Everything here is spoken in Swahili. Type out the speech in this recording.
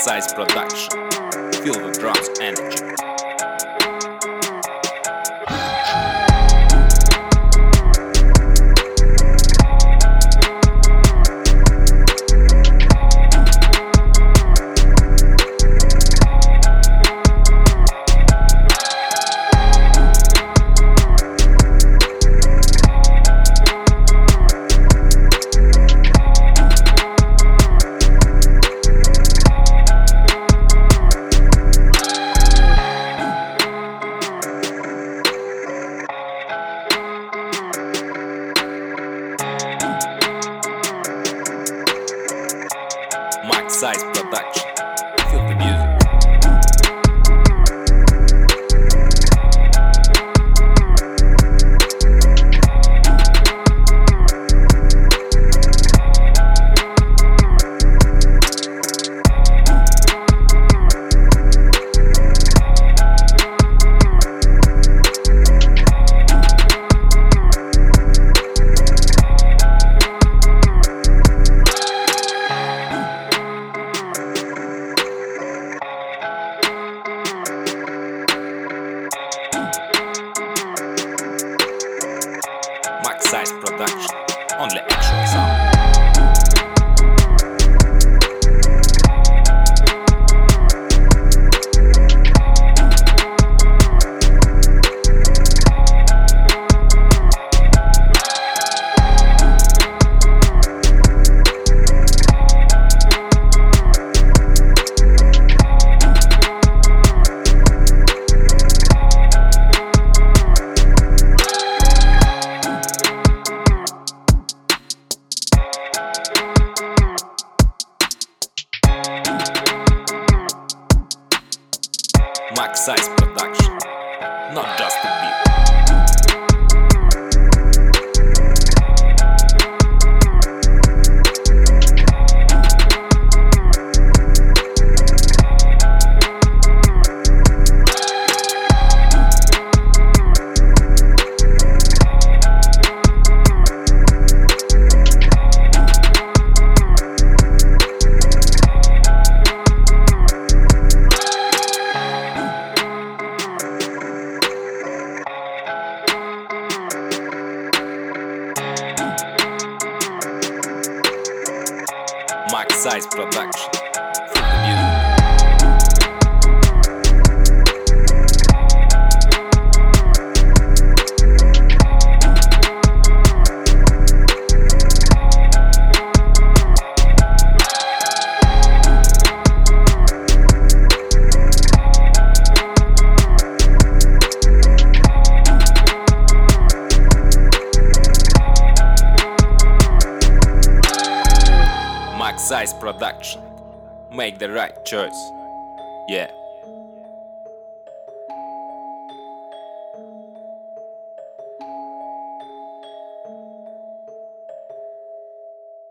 Size Production. Feel the drums energy. Size Production. Feel the music. Size Production. Only actual sound. Max Size Production, not just a beat. Max Size Production. Feel the music. Max Size Production. Make the right choice. Yeah.